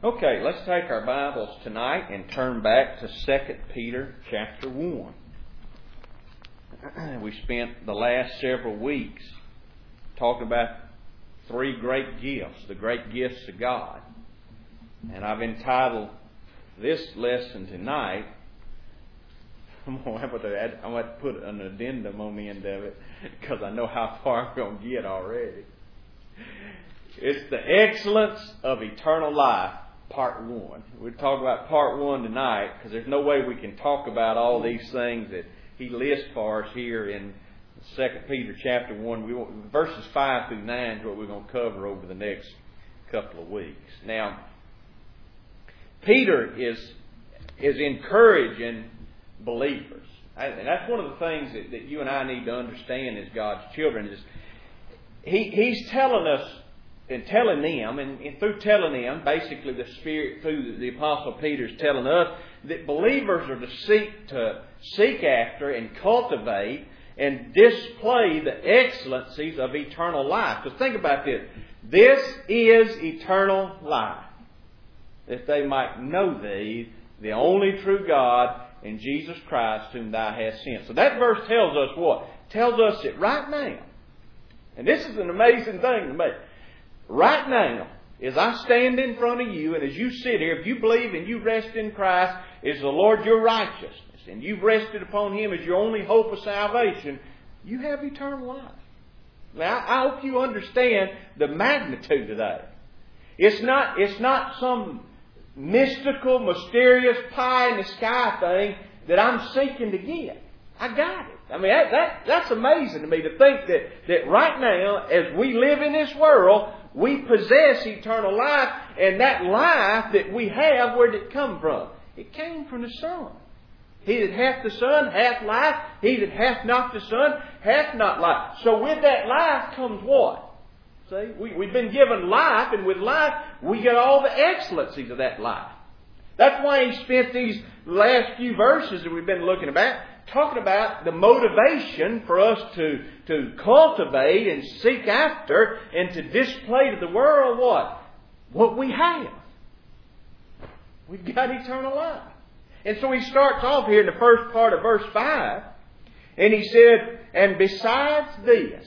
Okay, let's take our Bibles tonight and turn back to 2 Peter chapter 1. We spent the last several weeks talking about three great gifts, the great gifts of God. And I've entitled this lesson tonight, I'm going to have to put an addendum on the end of it because I know how far I'm going to get already. It's the excellence of eternal life. Part 1. We'll talk about Part 1 tonight because there's no way we can talk about all these things that he lists for us here in 2 Peter chapter 1. Verses 5 through 9 is what we're going to cover over the next couple of weeks. Now, Peter is encouraging believers. And that's one of the things that you and I need to understand as God's children is he's telling us and telling them, and through telling them, basically the Spirit, through the Apostle Peter is telling us that believers are to seek after and cultivate and display the excellencies of eternal life. Because think about this. This is eternal life. That they might know Thee, the only true God, and Jesus Christ whom Thou hast sent. So that verse tells us what? Tells us that right now, and this is an amazing thing to me, right now, as I stand in front of you and as you sit here, if you believe and you rest in Christ as the Lord your righteousness, and you've rested upon Him as your only hope of salvation, you have eternal life. Now, I hope you understand the magnitude of that. It's not some mystical, mysterious, pie in the sky thing that I'm seeking to get. I got it. I mean, that's amazing to me to think that right now, as we live in this world, we possess eternal life, and that life that we have, where did it come from? It came from the Son. He that hath the Son hath life. He that hath not the Son hath not life. So with that life comes what? See, we've been given life, and with life we get all the excellencies of that life. That's why he spent these last few verses that we've been looking at talking about the motivation for us to cultivate and seek after and to display to the world what? What we have. We've got eternal life. And so he starts off here in the first part of verse 5, and he said, and besides this,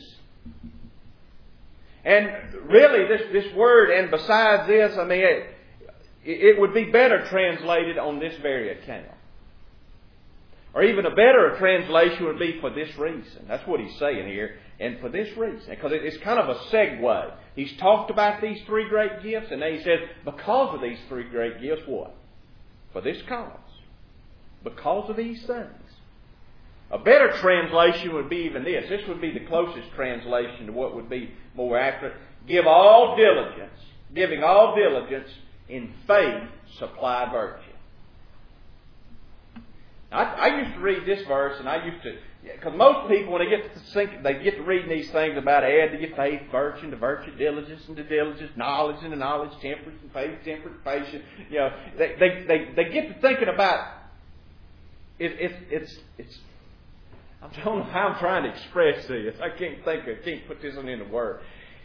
and really this word, and besides this, I mean, it would be better translated on this very account. Or even a better translation would be for this reason. That's what he's saying here. And for this reason. Because it's kind of a segue. He's talked about these three great gifts. And then he says, because of these three great gifts, what? For this cause. Because of these things. A better translation would be even this. This would be the closest translation to what would be more accurate. Giving all diligence, in faith supply virtue. I used to read this verse, and because most people, when they get to reading these things about add to your faith, virtue, to virtue, diligence, and to diligence, knowledge, and to knowledge, temperance, and faith, temperance, patience. You know, they get to thinking about it's. I don't know how I'm trying to express this. I can't put this into words.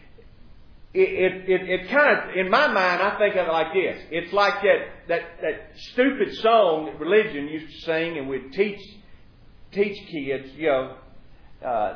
It kind of, in my mind, I think of it like this. It's like that stupid song that religion used to sing, and we'd teach kids, you know,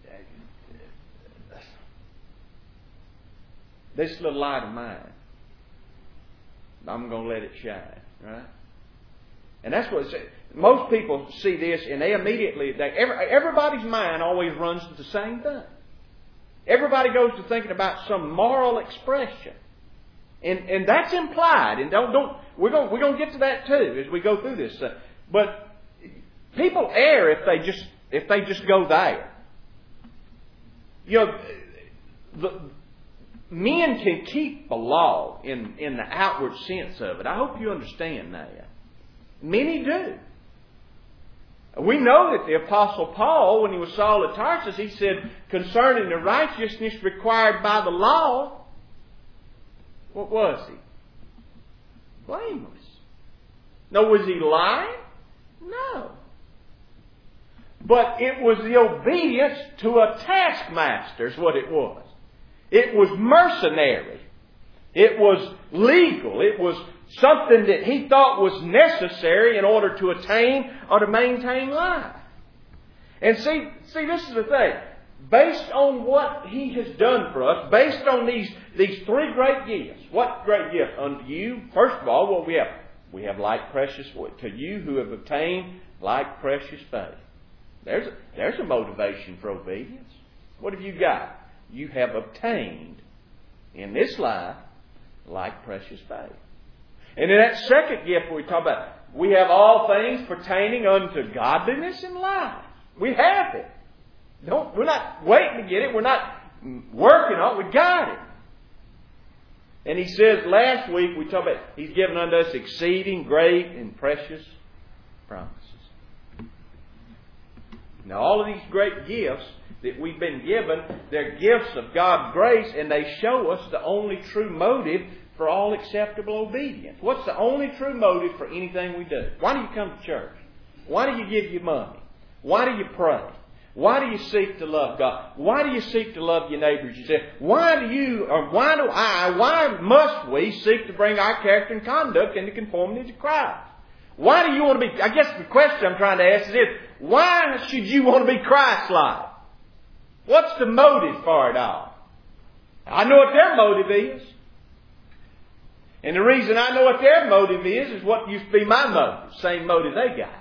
this little light of mine, I'm going to let it shine, right? And that's what it says. Most people see this, and they immediately, everybody's mind always runs to the same thing. Everybody goes to thinking about some moral expression. And that's implied. And we're going to get to that too as we go through this. But people err if they just go there. You know, men can keep the law in the outward sense of it. I hope you understand that. Many do. We know that the Apostle Paul, when he was Saul of Tarsus, he said concerning the righteousness required by the law, what was he? Blameless. No, was he lying? No. But it was the obedience to a taskmaster is what it was. It was mercenary. It was legal. It was something that he thought was necessary in order to attain or to maintain life. And see, this is the thing. Based on what He has done for us, based on these three great gifts. What great gift unto you? First of all, what we have? We have like precious, to you who have obtained like precious faith. There's a motivation for obedience. What have you got? You have obtained in this life like precious faith. And in that second gift we talk about, we have all things pertaining unto godliness and life. We have it. We're not waiting to get it. We're not working on it. We got it. And he says, last week we talked about, He's given unto us exceeding great and precious promises. Now all of these great gifts that we've been given, they're gifts of God's grace, and they show us the only true motive for all acceptable obedience. What's the only true motive for anything we do? Why do you come to church? Why do you give your money? Why do you pray? Why do you seek to love God? Why do you seek to love your neighbors yourself? Why must we seek to bring our character and conduct into conformity to Christ? Why do you want to be, I guess the question I'm trying to ask is this, why should you want to be Christ-like? What's the motive for it all? I know what their motive is. And the reason I know what their motive is what used to be my motive. Same motive they got.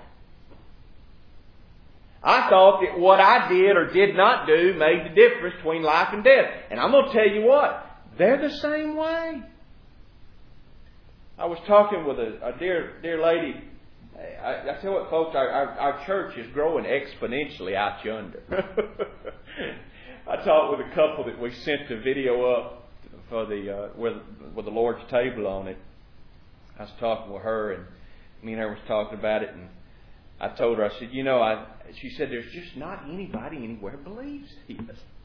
I thought that what I did or did not do made the difference between life and death. And I'm going to tell you what, they're the same way. I was talking with a dear lady. I tell you what, folks, our church is growing exponentially out yonder. I talked with a couple that we sent the video up for with the Lord's table on it. I was talking with her, and me and her was talking about it, and I told her, I said, she said, there's just not anybody anywhere believes this.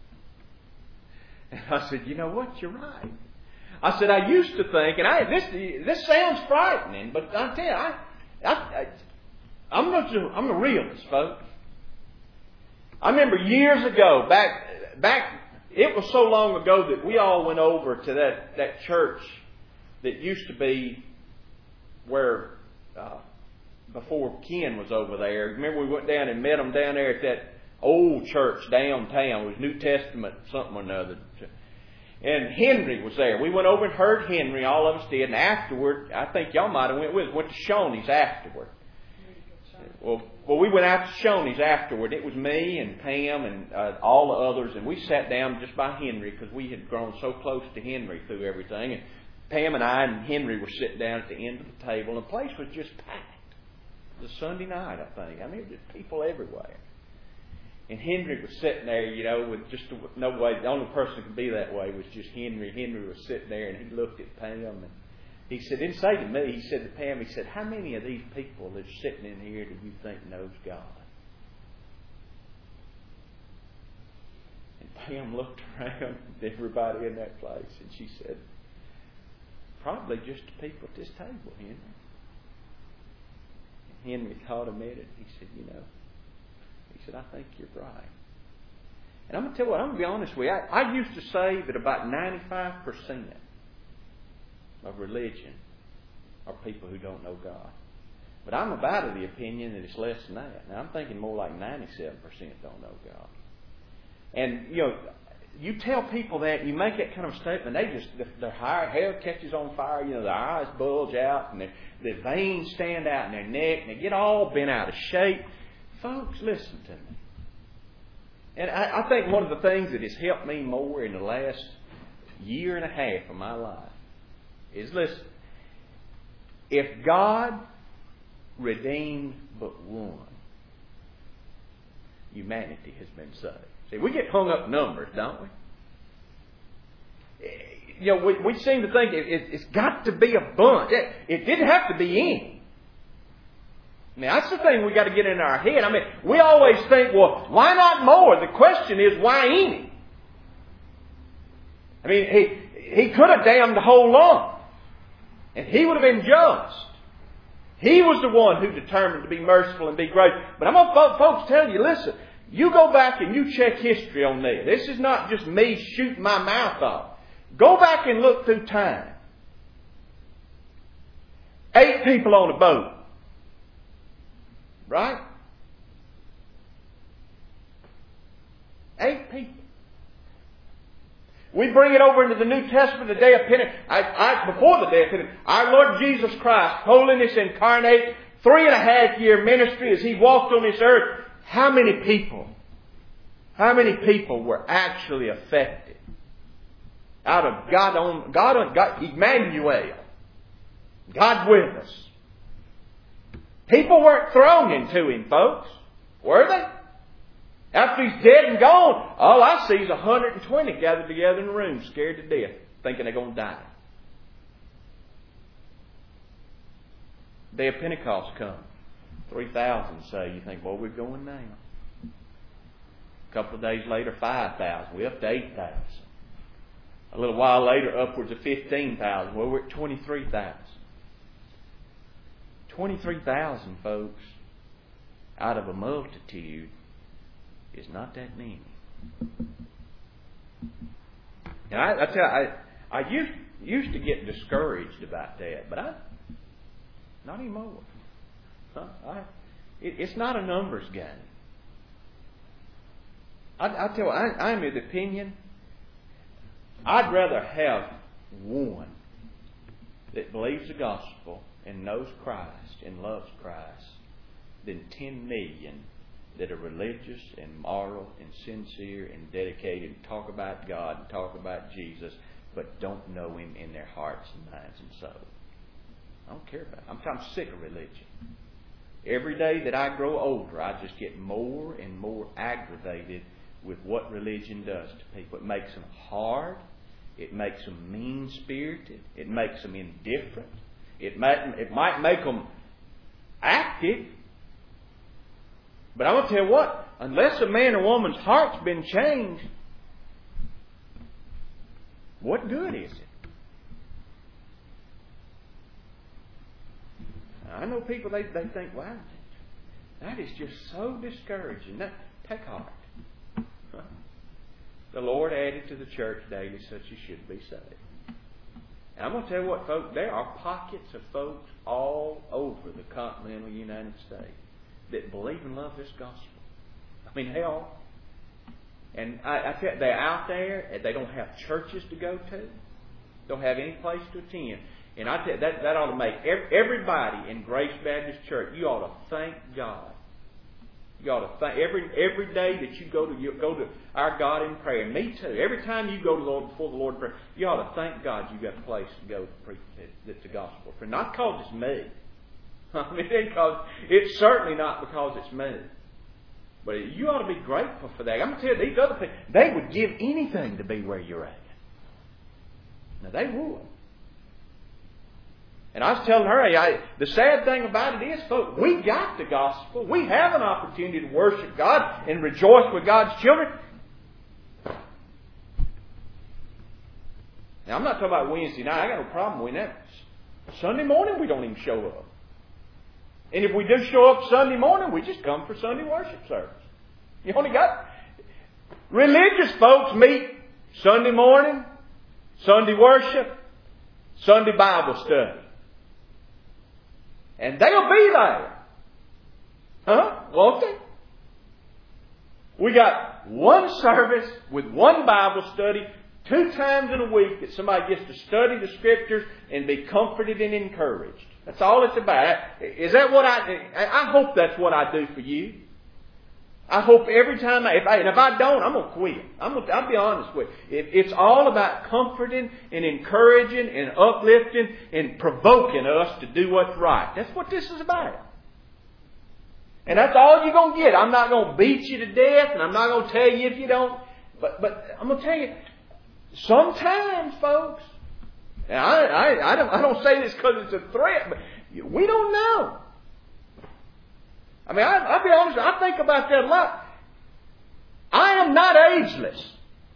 And I said, you know what, you're right. I said, I used to think, and this sounds frightening, but I tell you, I'm a realist, folks. I remember years ago, back, it was so long ago that we all went over to that church that used to be where, before Ken was over there. Remember we went down and met them down there at that old church downtown. It was New Testament something or another. And Henry was there. We went over and heard Henry. All of us did. And afterward, I think y'all might have went to Shoney's afterward. Well, we went out to Shoney's afterward. It was me and Pam and all the others. And we sat down just by Henry because we had grown so close to Henry through everything. And Pam and I and Henry were sitting down at the end of the table. And the place was just packed. It was Sunday night, I think. I mean, there's people everywhere. And Henry was sitting there, with just no way. The only person who could be that way was just Henry. Henry was sitting there, and he looked at Pam, and he said, didn't say to me, he said to Pam, he said, how many of these people that's sitting in here do you think knows God? And Pam looked around at everybody in that place, and she said, probably just the people at this table, Henry. Henry caught a minute. He said, he said, I think you're right. And I'm going to tell you what, I'm going to be honest with you. I used to say that about 95% of religion are people who don't know God. But I'm about of the opinion that it's less than that. Now, I'm thinking more like 97% don't know God. And, you tell people that, you make that kind of statement, their hair catches on fire, their eyes bulge out, and their veins stand out in their neck, and they get all bent out of shape. Folks, listen to me. And I think one of the things that has helped me more in the last year and a half of my life is, listen, if God redeemed but one, humanity has been saved. See, we get hung up in numbers, don't we? We seem to think it's got to be a bunch. It didn't have to be any. Now, that's the thing we got to get in our head. I mean, we always think, well, why not more? The question is, why any? I mean, he could have damned the whole lot. And he would have been just. He was the one who determined to be merciful and be great. But I'm going to, folks, tell you, listen, you go back and you check history on this. This is not just me shooting my mouth off. Go back and look through time. 8 people on a boat. Right? 8 people. We bring it over into the New Testament, the day of Pentecost. Before the day of Pentecost, our Lord Jesus Christ, holiness incarnate, 3.5-year ministry as He walked on this earth. How many people were actually affected? Out of God, Emmanuel. God with us. People weren't thrown into Him, folks. Were they? After He's dead and gone, all I see is 120 gathered together in a room, scared to death, thinking they're going to die. Day of Pentecost comes. 3,000 say. You think, well, we're going now. A couple of days later, 5,000. We're up to 8,000. A little while later, upwards of 15,000. Well, we're at 23,000. 23,000, folks, out of a multitude is not that many. And I tell you, I used to get discouraged about that, but not anymore. It's not a numbers game. I tell you, I am of the opinion I'd rather have one that believes the gospel and knows Christ and loves Christ than 10 million that are religious and moral and sincere and dedicated and talk about God and talk about Jesus but don't know Him in their hearts and minds and souls. I don't care about it. I'm sick of religion. Every day that I grow older, I just get more and more aggravated with what religion does to people. It makes them hard. It makes them mean-spirited. It makes them indifferent. It might make them active. But I'm going to tell you what, unless a man or woman's heart's been changed, what good is it? I know people, they think, wow, that is just so discouraging. Take heart. The Lord added to the church daily such as should be saved. And I'm going to tell you what, folks, there are pockets of folks all over the continental United States that believe and love this gospel. I mean, they are. And I tell you, they're out there, they don't have churches to go to, don't have any place to attend. And I tell you, that ought to make everybody in Grace Baptist Church, you ought to thank God. You ought to thank every day that you go to our God in prayer. And me too. Every time you go to the Lord before the Lord in prayer, you ought to thank God you got a place to go to preach the gospel. For not because it's me. I mean, it's certainly not because it's me. But you ought to be grateful for that. I'm going to tell you, these other people, they would give anything to be where you're at. Now, they would. And I was telling her, the sad thing about it is, folks, we got the gospel. We have an opportunity to worship God and rejoice with God's children. Now, I'm not talking about Wednesday night. I got no problem with that. Sunday morning, we don't even show up. And if we do show up Sunday morning, we just come for Sunday worship service. You only got religious folks meet Sunday morning, Sunday worship, Sunday Bible study. And they'll be there. Huh? Won't they? We got one service with one Bible study 2 times in a week that somebody gets to study the Scriptures and be comforted and encouraged. That's all it's about. Is that what I hope that's what I do for you. I hope every time, if I don't, I'm going to quit. I'll be honest with you. It's all about comforting and encouraging and uplifting and provoking us to do what's right. That's what this is about. And that's all you're going to get. I'm not going to beat you to death, and I'm not going to tell you if you don't. But I'm going to tell you, sometimes, folks, and I don't say this because it's a threat, but we don't know. I mean, I'll be honest, I think about that a lot. I am not ageless.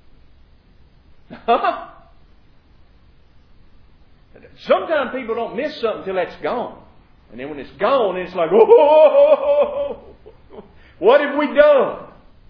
Sometimes people don't miss something until that's gone. And then when it's gone, it's like, oh, what have we done?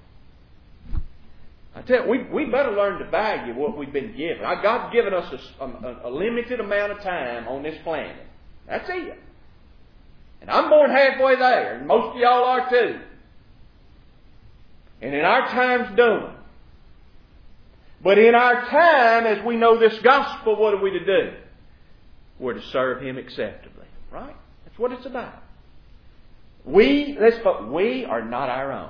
I tell you, we better learn to value what we've been given. God's given us a limited amount of time on this planet. That's it. And I'm born halfway there, and most of y'all are too. And in our time's done. But in our time, as we know this gospel, what are we to do? We're to serve Him acceptably. Right? That's what it's about. We are not our own.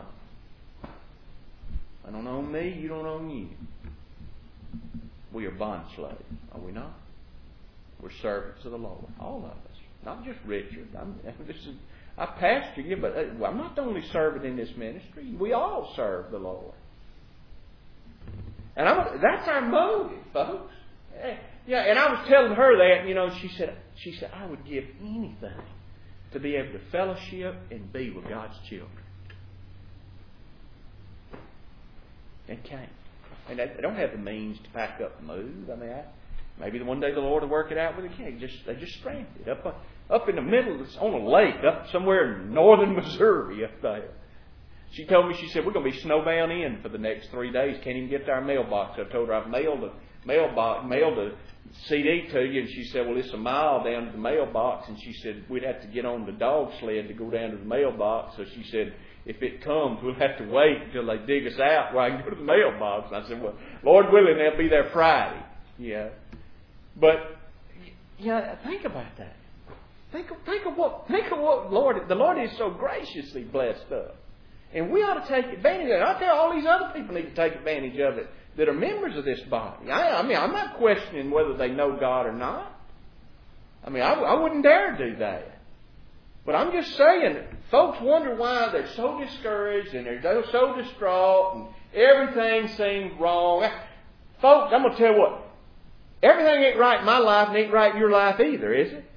I don't own me, you don't own you. We are bond slaves, are we not? We're servants of the Lord. All of us. Not just Richard. I pastor you, but I'm not the only servant in this ministry. We all serve the Lord. And that's our motive, folks. Yeah, and I was telling her that, she said, I would give anything to be able to fellowship and be with God's children. They can't. And they don't have the means to pack up and move. I mean, maybe one day the Lord will work it out with a king. They just stranded up in the middle, on a lake, up somewhere in northern Missouri up there. She told me, she said, we're going to be snowbound in for the next 3 days. Can't even get to our mailbox. I told her I've mailed a CD to you. And she said, well, it's a mile down to the mailbox. And she said, we'd have to get on the dog sled to go down to the mailbox. So she said, if it comes, we'll have to wait until they dig us out where I can go to the mailbox. And I said, well, Lord willing, they'll be there Friday. Yeah. But, think about that. Think of what the Lord is so graciously blessed us. And we ought to take advantage of it. I tell all these other people need to take advantage of it that are members of this body. I'm not questioning whether they know God or not. I wouldn't dare do that. But I'm just saying, folks wonder why they're so discouraged and they're so distraught and everything seems wrong. Folks, I'm going to tell you what. Everything ain't right in my life and ain't right in your life either, is it?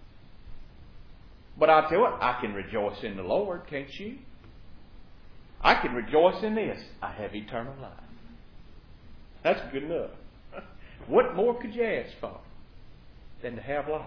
But I'll tell you what, I can rejoice in the Lord, can't you? I can rejoice in this. I have eternal life. That's good enough. What more could you ask for than to have life?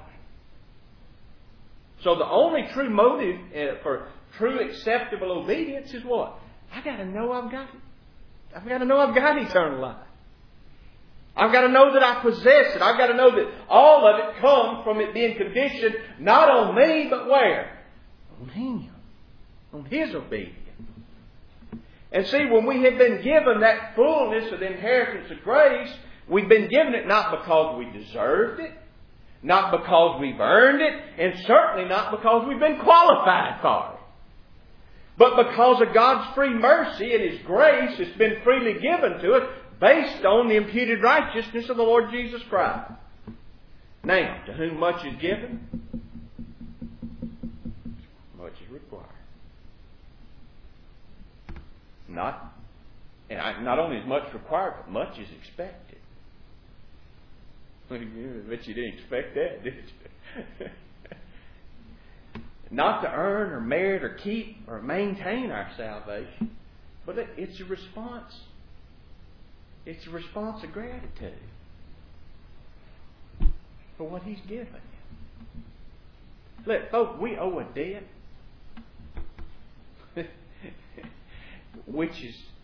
So the only true motive for true acceptable obedience is what? I got to know I've got it. I've got to know I've got eternal life. I've got to know that I possess it. I've got to know that all of it comes from it being conditioned not on me, but where? On Him. On His obedience. And see, when we have been given that fullness of the inheritance of grace, we've been given it not because we deserved it, not because we've earned it, and certainly not because we've been qualified for it. But because of God's free mercy and His grace, it's been freely given to us based on the imputed righteousness of the Lord Jesus Christ. Now, to whom much is given, much is required. Not only is much required, but much is expected. I bet you didn't expect that, did you? Not to earn or merit or keep or maintain our salvation, but it's a response. It's a response of gratitude for what He's given you. Look, folks, we owe a debt which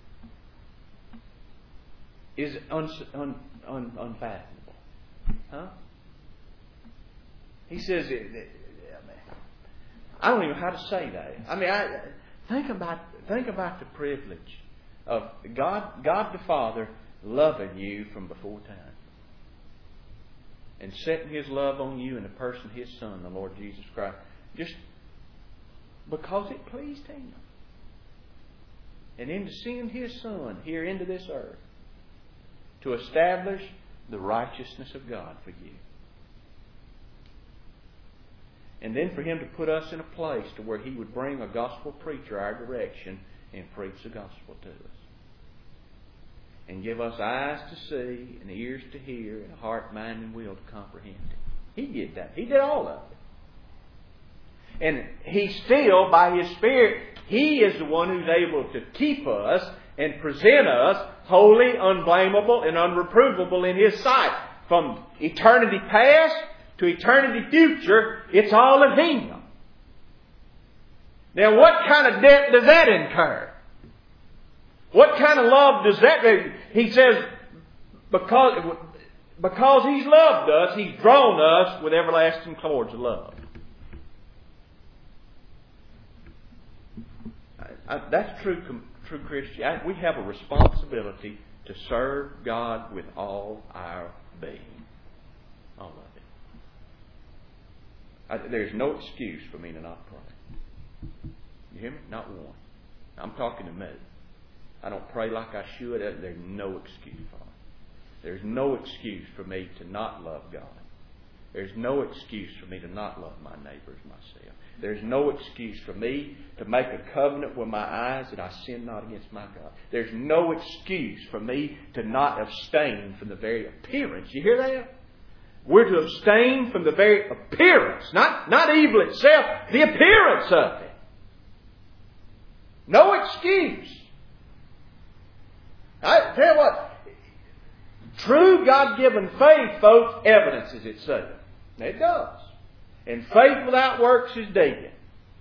is unfathomable. Huh? He says, I don't even know how to say that. Think about the privilege of God the Father loving you from before time. And setting His love on you in the person of His Son, the Lord Jesus Christ. Just because it pleased Him. And then to send His Son here into this earth to establish the righteousness of God for you. And then for Him to put us in a place to where He would bring a gospel preacher our direction and preach the gospel to us. And give us eyes to see and ears to hear and a heart, mind, and will to comprehend it. He did that. He did all of it. And He still, by His Spirit, He is the one who's able to keep us and present us holy, unblameable, and unreprovable in His sight. From eternity past to eternity future, it's all of Him. Now, what kind of debt does that incur? What kind of love does that do? He says, because He's loved us, He's drawn us with everlasting cords of love. That's true Christianity. We have a responsibility to serve God with all our being. All of it. There's no excuse for me to not pray. You hear me? Not one. I'm talking to me. I don't pray like I should. There's no excuse for it. There's no excuse for me to not love God. There's no excuse for me to not love my neighbors myself. There's no excuse for me to make a covenant with my eyes that I sin not against my God. There's no excuse for me to not abstain from the very appearance. You hear that? We're to abstain from the very appearance, not evil itself, the appearance of it. No excuse. I tell you what, true God-given faith, folks, evidences itself. It does. And faith without works is dead.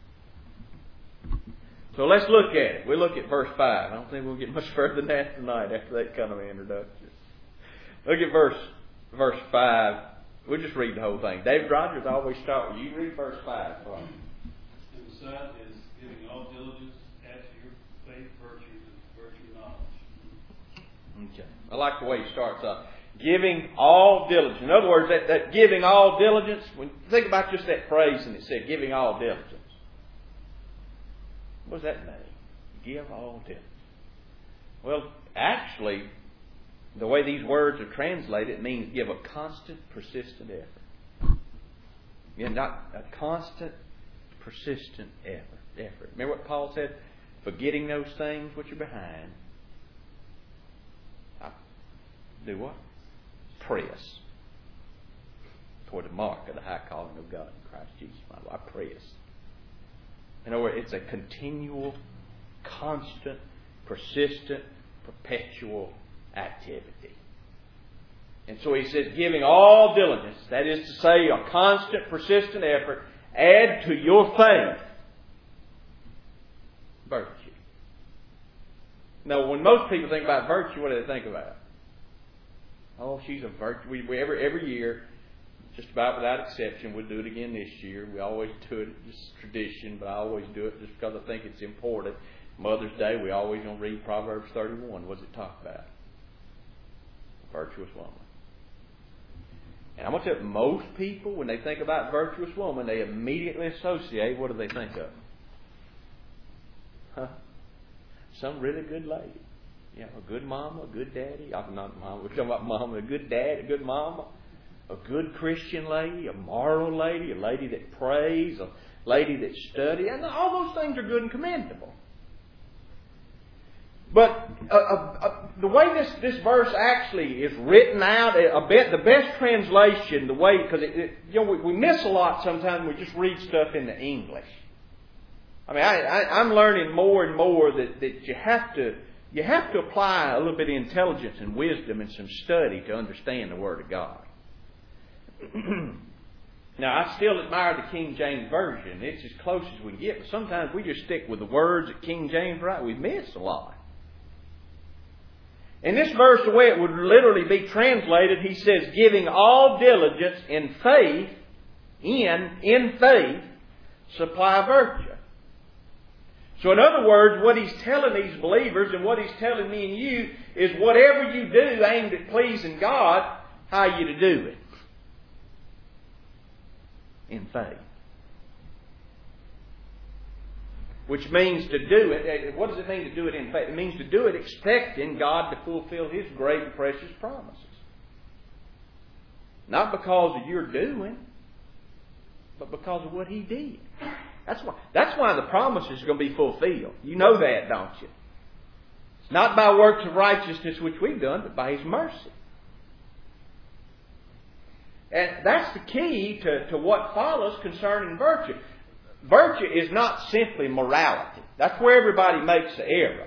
So let's look at it. We'll look at verse 5. I don't think we'll get much further than that tonight after that kind of introduction. Look at verse 5. We'll just read the whole thing. David Rogers always start with you. Read verse 5 for me. And the son is giving all diligence, add to your faith virtue, and virtue knowledge. Okay. I like the way he starts off. Giving all diligence. In other words, that giving all diligence, when you think about just that phrase and it said giving all diligence. What does that mean? Give all diligence. Well, actually, the way these words are translated, it means give a constant, persistent effort. Not a constant, persistent effort. Remember what Paul said? Forgetting those things which are behind. Do what? Press toward the mark of the high calling of God in Christ Jesus. I press. In other words, it's a continual, constant, persistent, perpetual activity. And so he says, giving all diligence, that is to say, a constant, persistent effort, add to your faith virtue. Now, when most people think about virtue, what do they think about? Oh, she's a virtue. We every year, just about without exception, we'll do it again this year. We always do it, just tradition, but I always do it just because I think it's important. Mother's Day, we always going to read Proverbs 31. What does it talk about? A virtuous woman. And I'm going to tell you, most people, when they think about virtuous woman, they immediately associate, what do they think of? Some really good lady. Yeah, a good mama, a good daddy. Not mama, we're talking about mama, a good dad, a good mama, a good Christian lady, a moral lady, a lady that prays, a lady that studies. And all those things are good and commendable. But the way this verse actually is written out, the best translation, the way, because we miss a lot sometimes when we just read stuff in the English. I mean, I'm learning more and more that you have to apply a little bit of intelligence and wisdom and some study to understand the Word of God. Now, I still admire the King James Version. It's as close as we can get. But sometimes we just stick with the words that King James writes. We miss a lot. In this verse, the way it would literally be translated, he says, giving all diligence in faith, in faith, supply virtue. So in other words, what he's telling these believers and what he's telling me and you is whatever you do aimed at pleasing God, how are you to do it? In faith. Which means to do it, what does it mean to do it in faith? It means to do it expecting God to fulfill His great and precious promises. Not because of your doing, but because of what He did. That's why the promises are going to be fulfilled. You know that, don't you? It's not by works of righteousness which we've done, but by His mercy. And that's the key to what follows concerning virtue. Virtue is not simply morality. That's where everybody makes the error.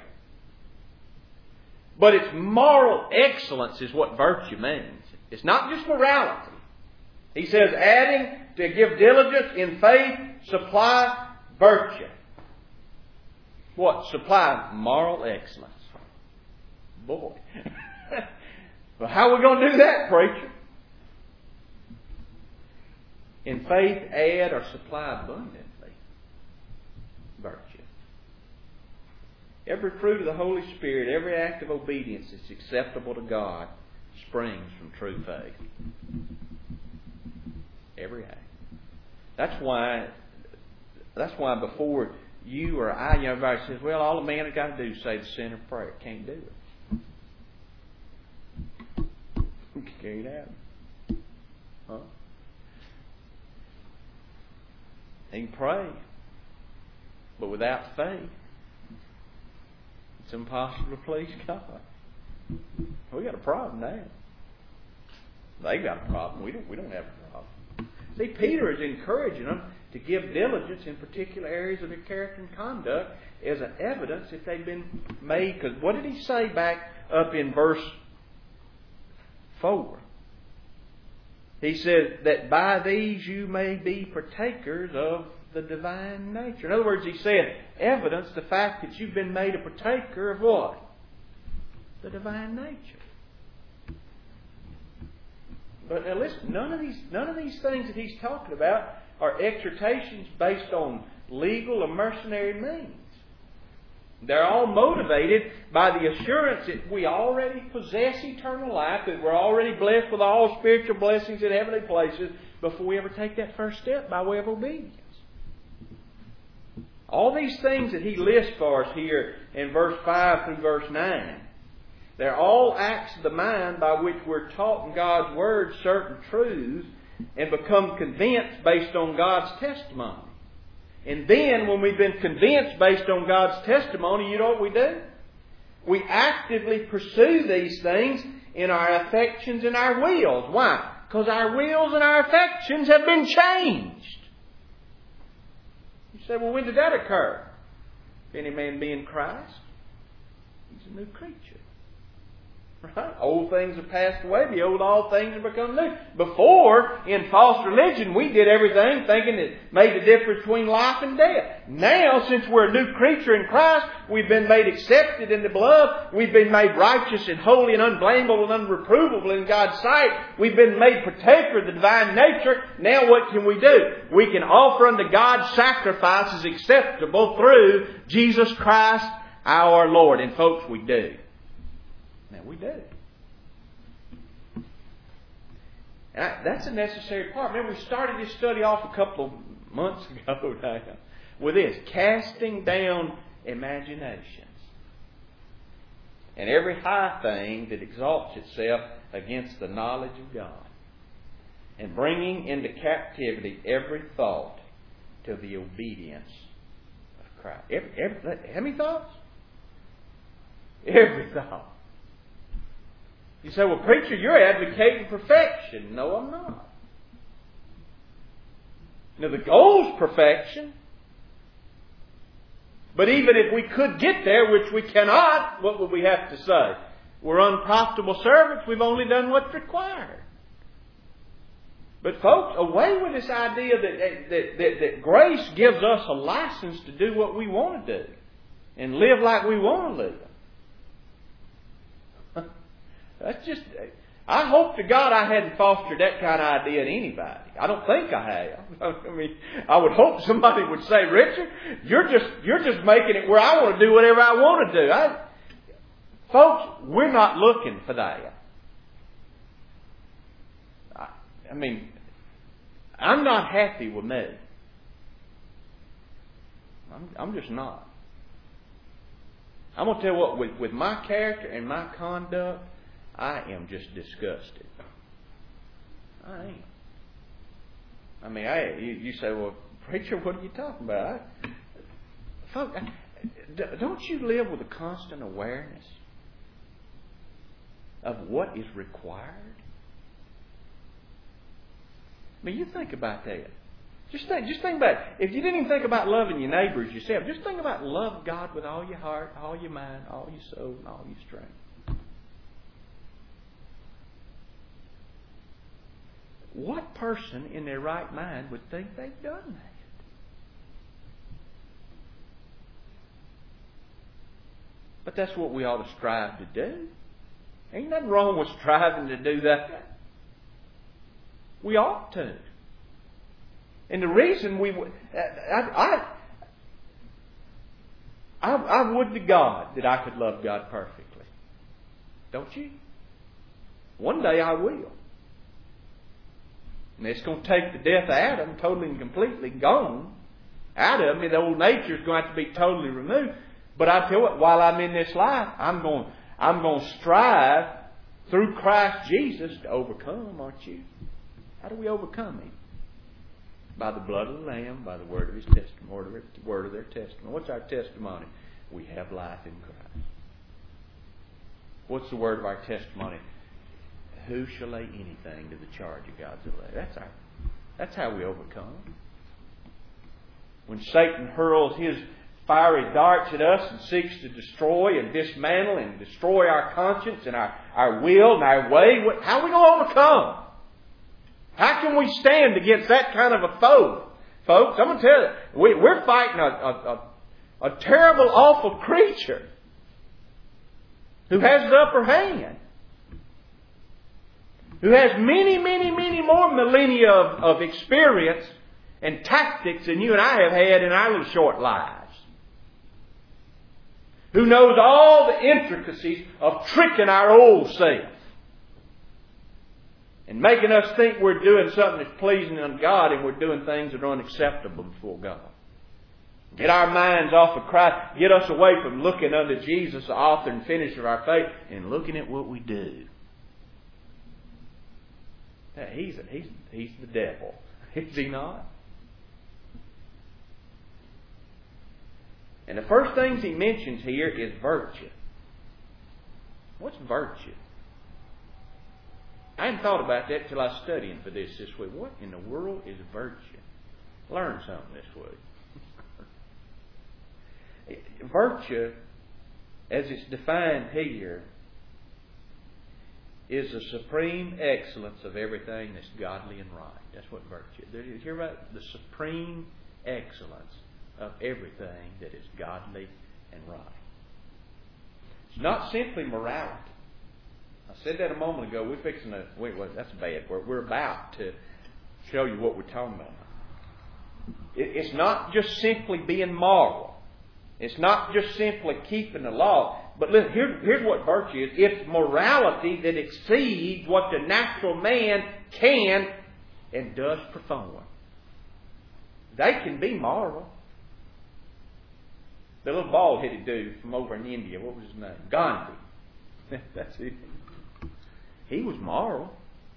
But it's moral excellence is what virtue means. It's not just morality. He says, adding to give diligence in faith, supply virtue. What? Supply moral excellence. Boy. Well, how are we going to do that, preacher? In faith, add or supply abundantly virtue. Every fruit of the Holy Spirit, every act of obedience that's acceptable to God springs from true faith. Every act. That's why before you or I, everybody says, well, all a man has got to do is say the sinner's prayer. Can't do it. Can't happen. Huh? He can pray, but without faith, it's impossible to please God. We got a problem now. They got a problem. We don't have a problem. See, Peter is encouraging them to give diligence in particular areas of their character and conduct as an evidence if they've been made. Because what did he say back up in verse 4? He said that by these you may be partakers of the divine nature. In other words, he said, evidence the fact that you've been made a partaker of what? The divine nature. But now listen, none of these things that he's talking about are exhortations based on legal or mercenary means. They're all motivated by the assurance that we already possess eternal life, that we're already blessed with all spiritual blessings in heavenly places before we ever take that first step by way of obedience. All these things that he lists for us here in verse 5 through verse 9, they're all acts of the mind by which we're taught in God's Word certain truths and become convinced based on God's testimony. And then, when we've been convinced based on God's testimony, you know what we do? We actively pursue these things in our affections and our wills. Why? Because our wills and our affections have been changed. You say, well, when did that occur? If any man be in Christ, he's a new creature. Right? Old things have passed away. Behold, all things have become new. Before, in false religion, we did everything thinking it made the difference between life and death. Now, since we're a new creature in Christ, we've been made accepted in the beloved. We've been made righteous and holy and unblameable and unreprovable in God's sight. We've been made partaker of the divine nature. Now what can we do? We can offer unto God sacrifices acceptable through Jesus Christ our Lord. And folks, we do. Now we do. And that's a necessary part. Remember, we started this study off a couple of months ago now with this, casting down imaginations and every high thing that exalts itself against the knowledge of God, and bringing into captivity every thought to the obedience of Christ. How many thoughts? Every thought. You say, well, preacher, you're advocating perfection. No, I'm not. Now, the goal's perfection. But even if we could get there, which we cannot, what would we have to say? We're unprofitable servants. We've only done what's required. But folks, away with this idea that grace gives us a license to do what we want to do and live like we want to live. That's just, I hope to God I hadn't fostered that kind of idea in anybody. I don't think I have. I mean, I would hope somebody would say, Richard, you're just making it where I want to do whatever I want to do. Folks, we're not looking for that. I mean, I'm not happy with me. I'm just not. I'm going to tell you what, with my character and my conduct, I am just disgusted. I am. I mean, you say, well, preacher, what are you talking about? Folks, don't you live with a constant awareness of what is required? I mean, you think about that. Just think about it. If you didn't even think about loving your neighbors yourself, just think about love God with all your heart, all your mind, all your soul, and all your strength. What person in their right mind would think they've done that? But that's what we ought to strive to do. Ain't nothing wrong with striving to do that. We ought to. And the reason I would to God that I could love God perfectly. Don't you? One day I will. And it's going to take the death of Adam totally and completely gone out of me. The old nature is going to have to be totally removed. But I tell you what, while I'm in this life, I'm going to strive through Christ Jesus to overcome, aren't you? How do we overcome Him? By the blood of the Lamb, by the word of His testimony, word of their testimony. What's our testimony? We have life in Christ. What's the word of our testimony? Who shall lay anything to the charge of God's elect? That's how we overcome. When Satan hurls his fiery darts at us and seeks to destroy and dismantle and destroy our conscience and our will and our way, how are we going to overcome? How can we stand against that kind of a foe? Folks, I'm going to tell you, we're fighting a terrible, awful creature who has the upper hand. Who has many, many, many more millennia of experience and tactics than you and I have had in our little short lives. Who knows all the intricacies of tricking our old self. And making us think we're doing something that's pleasing unto God and we're doing things that are unacceptable before God. Get our minds off of Christ. Get us away from looking unto Jesus, the author and finisher of our faith, and looking at what we do. Now, he's the devil. Is he not? And the first things he mentions here is virtue. What's virtue? I hadn't thought about that till I was studying for this week. What in the world is virtue? Learn something this week. Virtue, as it's defined here, is the supreme excellence of everything that's godly and right. That's what virtue is. Did you hear about the supreme excellence of everything that is godly and right? It's not simply morality. I said that a moment ago. We're fixing to... Wait, that's a bad word. We're about to show you what we're talking about. It's not just simply being moral. It's not just simply keeping the law. But listen, here's what virtue is. It's morality that exceeds what the natural man can and does perform. They can be moral. The little bald-headed dude from over in India, what was his name? Gandhi. That's it. He was moral.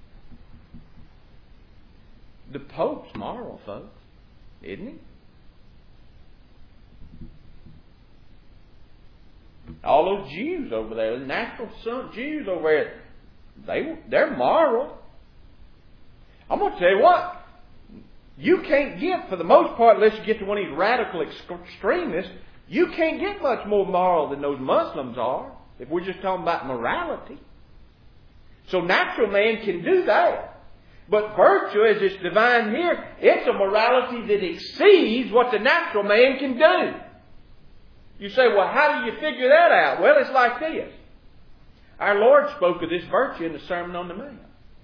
The Pope's moral, folks. Isn't he? All those Jews over there, the natural son Jews over there, they're moral. I'm going to tell you what. You can't get, for the most part, unless you get to one of these radical extremists, you can't get much more moral than those Muslims are, if we're just talking about morality. So natural man can do that. But virtue, as it's defined here, it's a morality that exceeds what the natural man can do. You say, well, how do you figure that out? Well, it's like this. Our Lord spoke of this virtue in the Sermon on the Mount.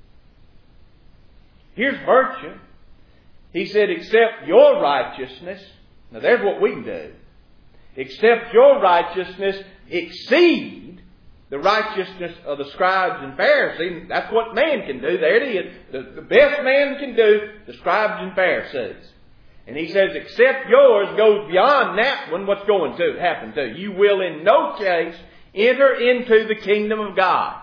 Here's virtue. He said, except your righteousness. Now there's what we can do. Except your righteousness exceed the righteousness of the scribes and Pharisees. That's what man can do. There it is. The best man can do, the scribes and Pharisees. And he says, except yours goes beyond that one, what's going to happen to you? You will in no case enter into the kingdom of God.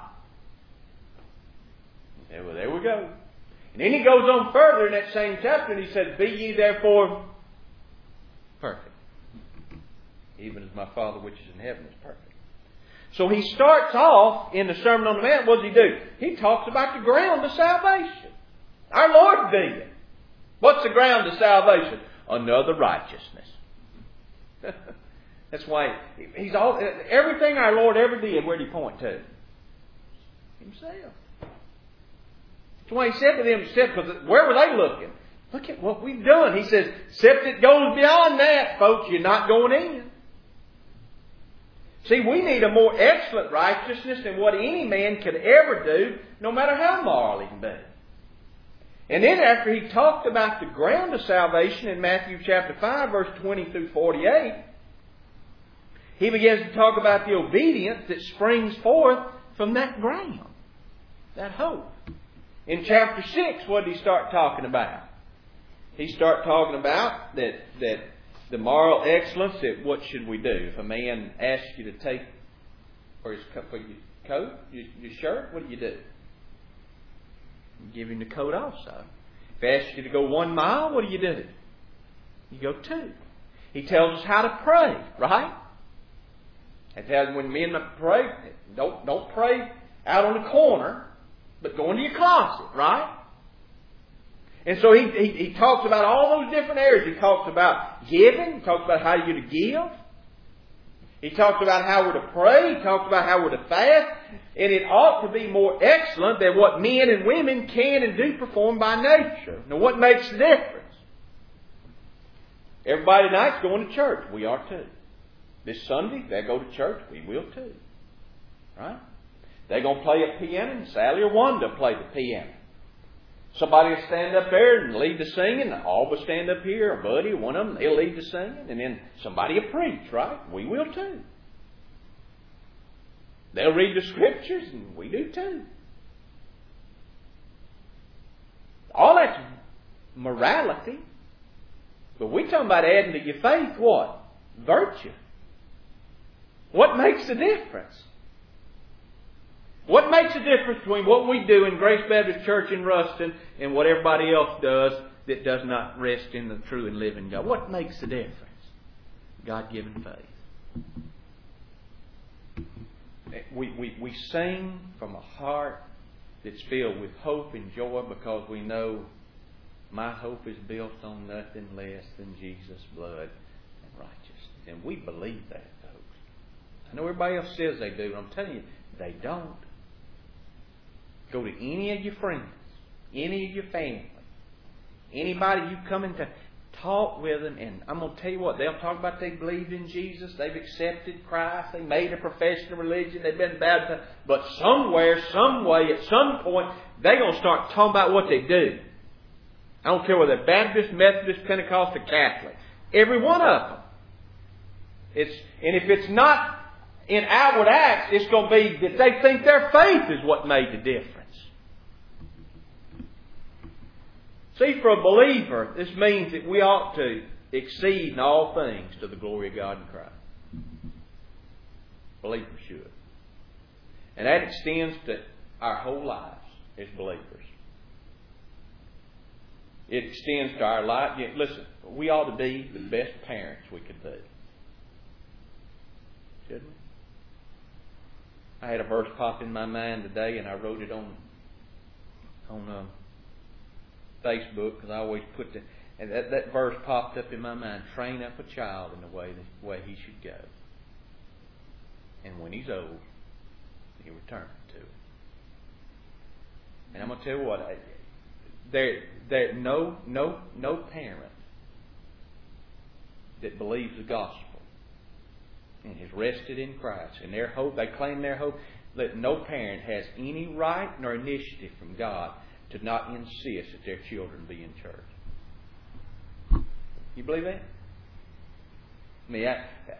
Well, there we go. And then he goes on further in that same chapter and he says, be ye therefore perfect, even as my Father which is in heaven is perfect. So he starts off in the Sermon on the Mount. What does he do? He talks about the ground of salvation. Our Lord did. What's the ground of salvation? Another righteousness. That's why he's all everything our Lord ever did. Where did he point to? Himself. That's why he said to them, because where were they looking? Look at what we've done. He says, except it goes beyond that, folks, you're not going in. See, we need a more excellent righteousness than what any man could ever do, no matter how moral he can be. And then after he talked about the ground of salvation in Matthew chapter 5, verse 20 through 48, he begins to talk about the obedience that springs forth from that ground, that hope. In chapter 6, what did he start talking about? He started talking about that the moral excellence, that what should we do? If a man asks you to take for your coat, your shirt, what do? You give him the coat also. If he asks you to go 1 mile, what do? You go 2. He tells us how to pray, right? He tells us when men pray, don't pray out on the corner, but go into your closet, right? And so he talks about all those different areas. He talks about giving. He talks about how you're to give. He talks about how we're to pray. He talks about how we're to fast. And it ought to be more excellent than what men and women can and do perform by nature. Now, what makes the difference? Everybody tonight's going to church. We are too. This Sunday, they go to church. We will too. Right? They're going to play a piano, and Sally or Wanda play the piano. Somebody will stand up there and lead the singing. All will stand up here. A buddy, one of them, they'll lead the singing. And then somebody will preach, right? We will too. They'll read the Scriptures, and we do too. All that's morality. But we're talking about adding to your faith what? Virtue. What makes the difference? What makes the difference between what we do in Grace Baptist Church in Ruston and what everybody else does that does not rest in the true and living God? What makes the difference? God-given faith. We sing from a heart that's filled with hope and joy because we know my hope is built on nothing less than Jesus' blood and righteousness. And we believe that, folks. I know everybody else says they do, but I'm telling you, they don't. Go to any of your friends, any of your family, anybody you come in to talk with them, and I'm going to tell you what, they'll talk about they believed in Jesus, they've accepted Christ, they made a profession of religion, they've been baptized, but somewhere, some way, at some point, they're going to start talking about what they do. I don't care whether they're Baptist, Methodist, Pentecostal, Catholic. Every one of them. And if it's not in outward acts, it's going to be that they think their faith is what made the difference. See, for a believer, this means that we ought to exceed in all things to the glory of God in Christ. Believers should. And that extends to our whole lives as believers. It extends to our life. Listen, we ought to be the best parents we could be. Shouldn't we? I had a verse pop in my mind today, and I wrote it on Facebook because I always put and that verse popped up in my mind. Train up a child in the way he should go, and when he's old, he'll return to it. And I'm going to tell you what, there no parent that believes the gospel and has rested in Christ and their hope, they claim their hope, that no parent has any right nor initiative from God to not insist that their children be in church. You believe that? I mean,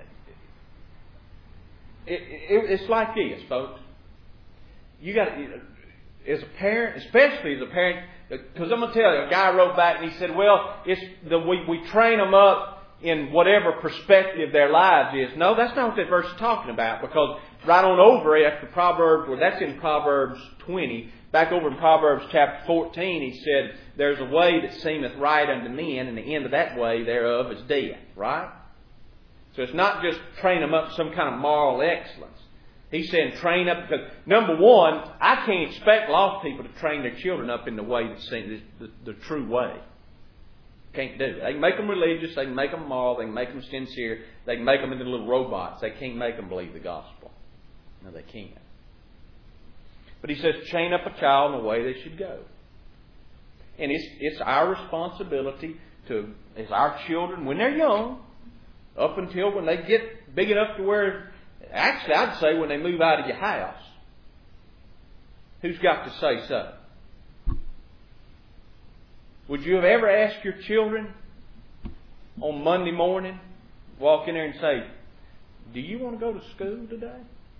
it's like this, folks. You got to, as a parent, especially as a parent, because I'm going to tell you, a guy wrote back and he said, well, we train them up in whatever perspective their lives is. No, that's not what that verse is talking about, because right on over after Proverbs, well, that's in Proverbs 20. Back over in Proverbs chapter 14, he said, there's a way that seemeth right unto men, and the end of that way thereof is death. Right? So it's not just train them up some kind of moral excellence. He's saying train up, because number one, I can't expect lost people to train their children up in the way that seems the true way. Can't do it. They can make them religious, they can make them moral, they can make them sincere, they can make them into little robots. They can't make them believe the gospel. No, they can't. But he says, train up a child in the way they should go. And it's our responsibility to, as our children, when they're young, up until when they get big enough to where, actually I'd say when they move out of your house, who's got to say so? Would you have ever asked your children on Monday morning, walk in there and say, do you want to go to school today?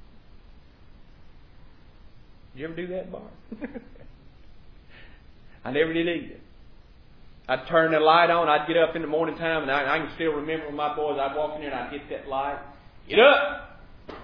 Did you ever do that, Bart? I never did either. I'd turn the light on. I'd get up in the morning time, and I can still remember when my boys, I'd walk in there and I'd hit that light. Get up!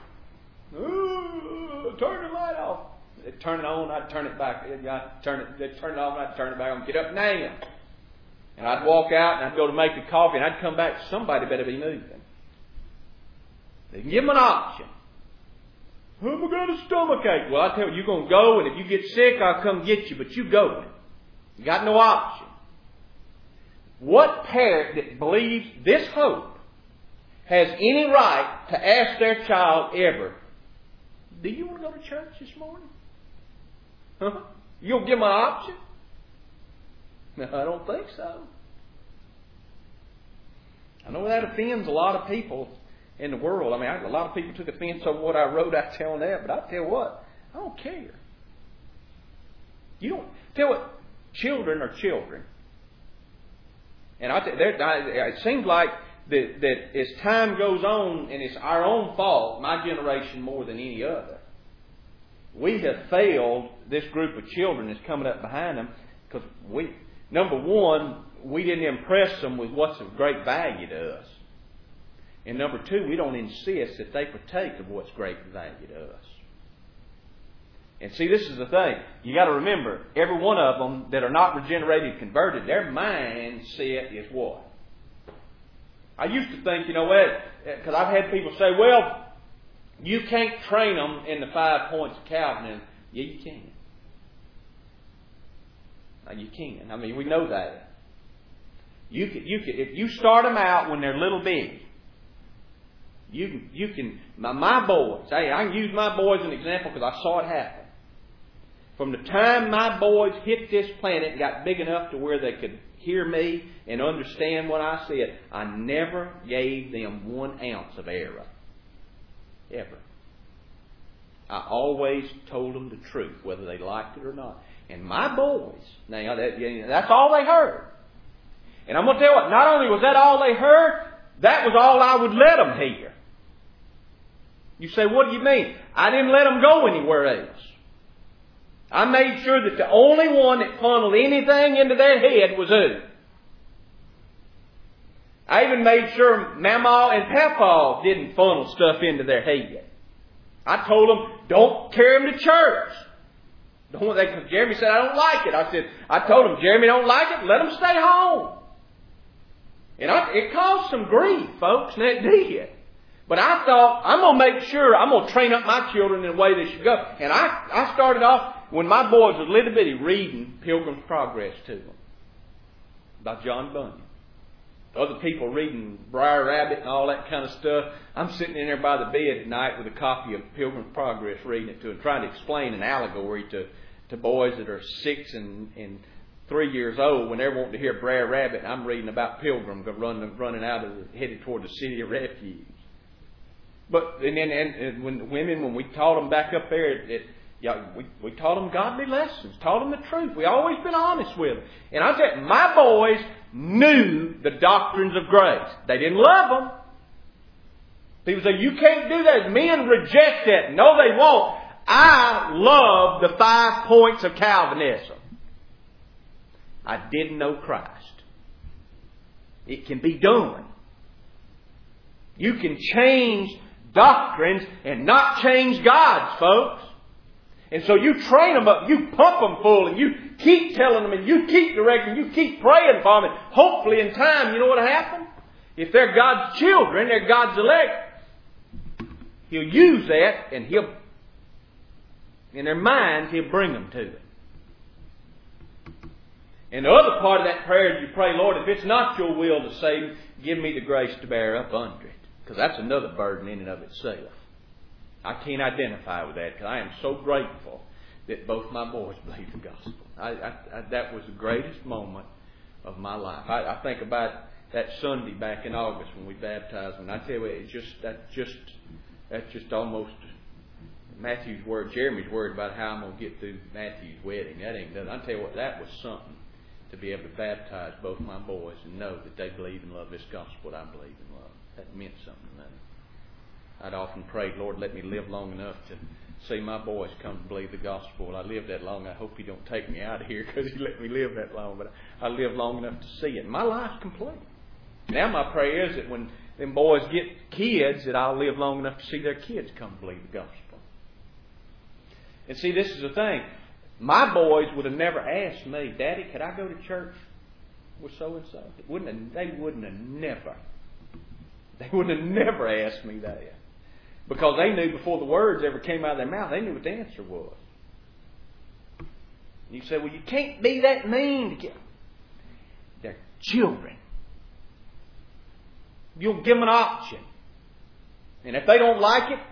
Ooh, turn the light off. They'd turn it on, I'd turn it back. They'd turn it off, and I'd turn it back on. Get up now. And I'd walk out, and I'd go to make the coffee, and I'd come back. Somebody better be moving. They can give them an option. I've got a stomachache. Well, I tell you, you're going to go, and if you get sick, I'll come get you. But you go. You got no option. What parent that believes this hope has any right to ask their child ever, do you want to go to church this morning? Huh? You'll give them an option? No, I don't think so. I know that offends a lot of people in the world. I mean, a lot of people took offense over what I wrote out telling that, but I tell you what, I don't care. You don't tell what children are children. And it seems like that as time goes on, and it's our own fault, my generation more than any other, we have failed this group of children that's coming up behind them because number one, we didn't impress them with what's of great value to us. And number two, we don't insist that they partake of what's great value to us. And see, this is the thing. You got to remember, every one of them that are not regenerated, converted, their mindset is what? I used to think, because I've had people say, well, you can't train them in the 5 points of Calvinism. Yeah, you can. You can. I mean, we know that. You can, if you start them out when they're little bitty, you can. My boys. Hey, I can use my boys as an example because I saw it happen. From the time my boys hit this planet and got big enough to where they could hear me and understand what I said, I never gave them 1 ounce of error. Ever. I always told them the truth, whether they liked it or not. And my boys, now that's all they heard. And I'm going to tell you what, not only was that all they heard, that was all I would let them hear. You say, what do you mean? I didn't let them go anywhere else. I made sure that the only one that funneled anything into their head was who? I even made sure Mama and Papa didn't funnel stuff into their head. I told them, don't carry them to church. Because Jeremy said, I don't like it. I told him, Jeremy don't like it, let them stay home. And it caused some grief, folks, and it did. But I thought, I'm going to make sure, I'm going to train up my children in the way they should go. And I started off, when my boys were little bitty, reading Pilgrim's Progress to them by John Bunyan. Other people reading Brer Rabbit and all that kind of stuff. I'm sitting in there by the bed at night with a copy of Pilgrim's Progress, reading it to them, trying to explain an allegory to boys that are 6 and 3 years old. When they're wanting to hear Brer Rabbit, I'm reading about Pilgrim running out headed toward the city of refuge. But when we taught them back up there, we taught them godly lessons, taught them the truth. We always been honest with them. And I said, my boys knew the doctrines of grace. They didn't love them. People say, you can't do that. Men reject that. No, they won't. I love the 5 points of Calvinism. I didn't know Christ. It can be done. You can change doctrines and not change God's, folks. And so you train them up, you pump them full, and you keep telling them, and you keep directing, you keep praying for them. And hopefully in time, you know what will happen? If they're God's children, they're God's elect, He'll use that, and in their minds, He'll bring them to it. And the other part of that prayer is you pray, Lord, if it's not your will to save, give me the grace to bear up under it. Because that's another burden in and of itself. I can't identify with that because I am so grateful that both my boys believe the gospel. That was the greatest moment of my life. I think about that Sunday back in August when we baptized them. And I tell you, that's just almost Matthew's word. Jeremy's worried about how I'm going to get through Matthew's wedding. That ain't done. I tell you what, that was something. to be able to baptize both my boys and know that they believe and love this gospel that I believe and love. That meant something to me. I'd often prayed, Lord, let me live long enough to see my boys come to believe the gospel. I lived that long. I hope He don't take me out of here because He let me live that long. But I lived long enough to see it. My life's complete. Now my prayer is that when them boys get kids, that I'll live long enough to see their kids come to believe the gospel. And see, this is the thing. My boys would have never asked me, Daddy, could I go to church with so-and-so? They wouldn't have never asked me that. Because they knew before the words ever came out of their mouth, they knew what the answer was. You say, well, you can't be that mean to kids. They're children. You'll give them an option. And if they don't like it,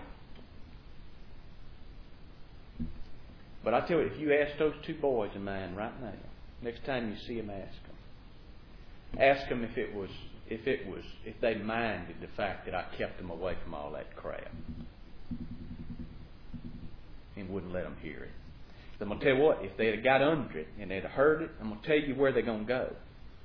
but I tell you, if you ask those two boys of mine right now, next time you see them, ask them. Ask them if they minded the fact that I kept them away from all that crap and wouldn't let them hear it. I'm going to tell you what, if they'd have got under it and they'd have heard it, I'm going to tell you where they're going to go.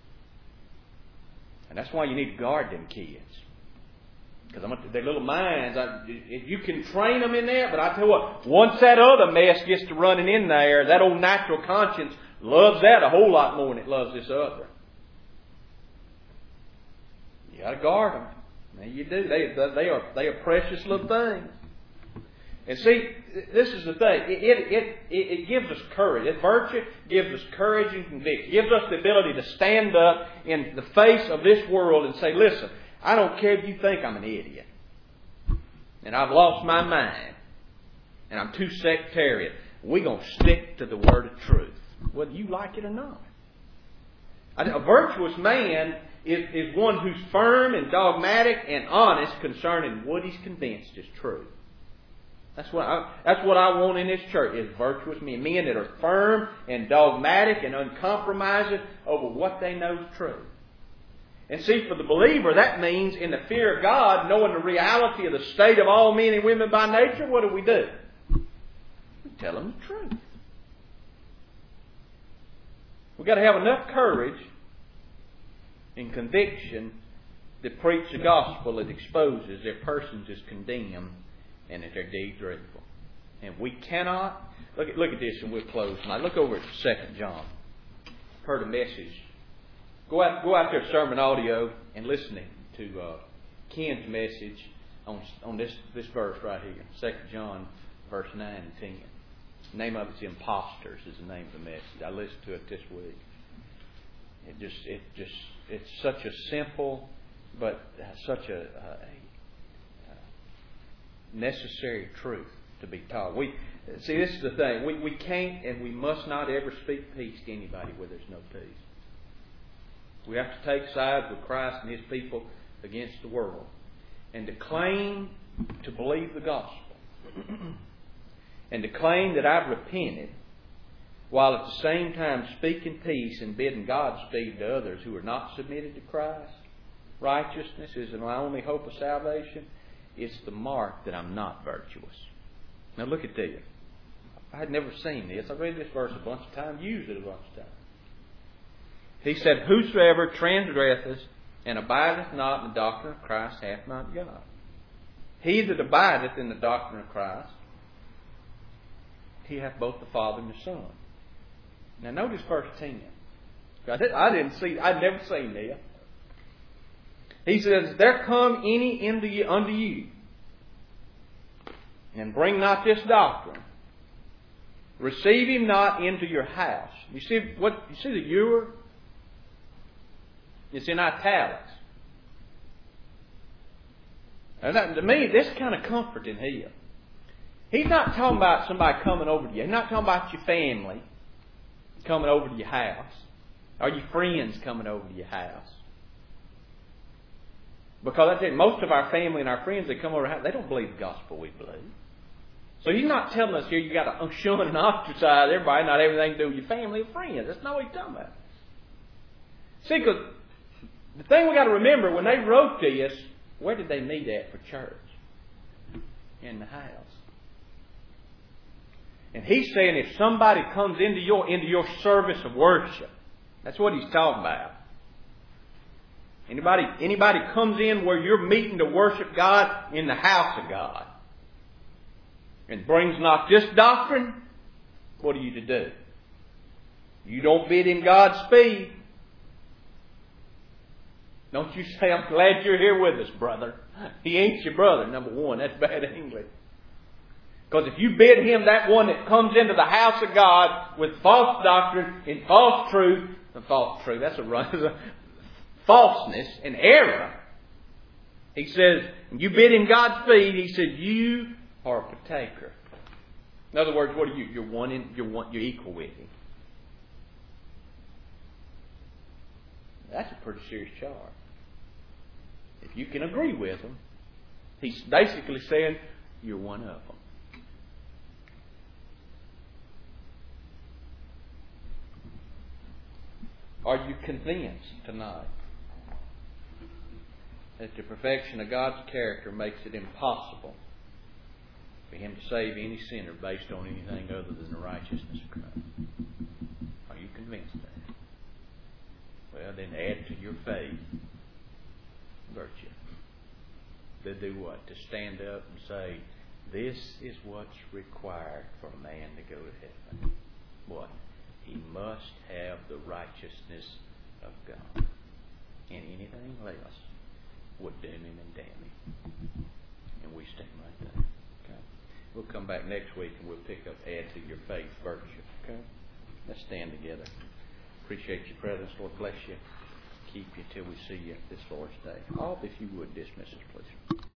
And that's why you need to guard them kids. Because their little minds, you can train them in there, but I tell you what, once that other mess gets to running in there, that old natural conscience loves that a whole lot more than it loves this other. You got to guard them. Now you do. They are precious little things. And see, this is the thing. It gives us courage. That virtue gives us courage and conviction. It gives us the ability to stand up in the face of this world and say, listen, I don't care if you think I'm an idiot. And I've lost my mind. And I'm too sectarian. We're going to stick to the word of truth, whether you like it or not. A virtuous man is one who's firm and dogmatic and honest concerning what he's convinced is true. That's what I want in this church, is virtuous men. Men that are firm and dogmatic and uncompromising over what they know is true. And see, for the believer, that means in the fear of God, knowing the reality of the state of all men and women by nature, what do? We tell them the truth. We've got to have enough courage and conviction to preach the gospel that exposes their persons as condemned and that their deeds are evil. And we cannot... Look at this and we'll close tonight. Look over at 2 John. Heard a message. Go out there, sermon audio, and listen to Ken's message on this verse right here. 2 John verse 9 and 10. The name of it's Impostors is the name of the message. I listened to it this week. It's such a simple, but such a necessary truth to be taught. See, this is the thing. We can't and we must not ever speak peace to anybody where there's no peace. We have to take sides with Christ and His people against the world. And to claim to believe the gospel. And to claim that I've repented, while at the same time speaking peace and bidding Godspeed to others who are not submitted to Christ. Righteousness is my only hope of salvation. It's the mark that I'm not virtuous. Now look at this. I had never seen this. I read this verse a bunch of times, used it a bunch of times. He said, whosoever transgresseth and abideth not in the doctrine of Christ hath not God. He that abideth in the doctrine of Christ, he hath both the Father and the Son. Now notice verse 10. I'd never seen this. He says, there come any unto you, and bring not this doctrine. Receive him not into your house. You see the ewer? It's in italics. And to me, this is kind of comforting here. He's not talking about somebody coming over to you. He's not talking about your family coming over to your house, or your friends coming over to your house. Because I tell you, most of our family and our friends that come over to our house, they don't believe the gospel we believe. So He's not telling us here you got to shun and ostracize everybody, not everything to do with your family or friends. That's not what He's talking about. See, because the thing we got to remember, when they wrote this, where did they meet at for church? In the house. And He's saying if somebody comes into your service of worship, That's what he's talking about. Anybody comes in where you're meeting to worship God in the house of God and brings not this doctrine, what are you to do? You don't bid him Godspeed. Don't you say, I'm glad you're here with us, brother. He ain't your brother, number one. That's bad English. Because if you bid him, that one that comes into the house of God with false doctrine and false truth, that's a falseness and error. He says, you bid him Godspeed, he said, you are a partaker. In other words, what are you? You're equal with him. That's a pretty serious charge. If you can agree with him, he's basically saying you're one of them. Are you convinced tonight that the perfection of God's character makes it impossible for Him to save any sinner based on anything other than the righteousness of Christ? Are you convinced of that? Well, then add to your faith virtue. To do what? To stand up and say, this is what's required for a man to go to heaven. What? He must have the righteousness of God. And anything less would doom him and damn him. And we stand right there. Okay? We'll come back next week and we'll pick up add to your faith virtue. Okay? Let's stand together. Appreciate your presence. Lord bless you. Keep you till we see you this Lord's Day. All, if you would, dismiss us, please.